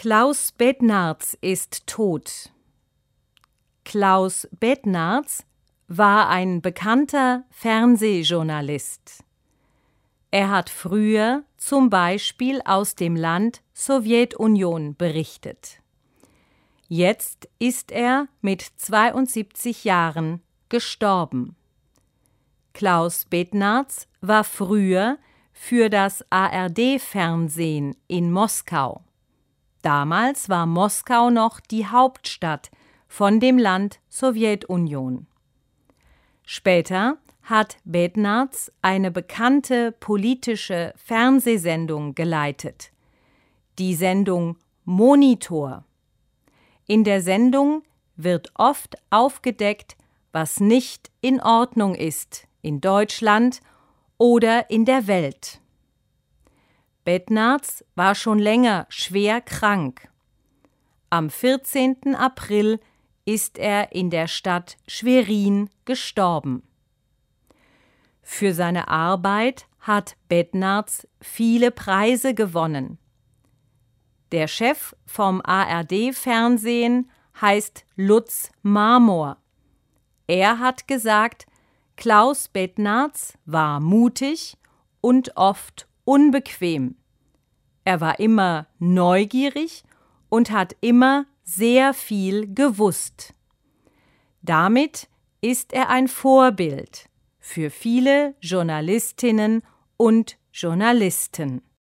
Klaus Bednarz ist tot. Klaus Bednarz war ein bekannter Fernsehjournalist. Er hat früher zum Beispiel aus dem Land Sowjetunion berichtet. Jetzt ist er mit 72 Jahren gestorben. Klaus Bednarz war früher für das ARD-Fernsehen in Moskau. Damals war Moskau noch die Hauptstadt von dem Land Sowjetunion. Später hat Bednarz eine bekannte politische Fernsehsendung geleitet, die Sendung Monitor. In der Sendung wird oft aufgedeckt, was nicht in Ordnung ist in Deutschland oder in der Welt. Bednarz war schon länger schwer krank. Am 14. April ist er in der Stadt Schwerin gestorben. Für seine Arbeit hat Bednarz viele Preise gewonnen. Der Chef vom ARD-Fernsehen heißt Lutz Marmor. Er hat gesagt, Klaus Bednarz war mutig und oft unbequem. Er war immer neugierig und hat immer sehr viel gewusst. Damit ist er ein Vorbild für viele Journalistinnen und Journalisten.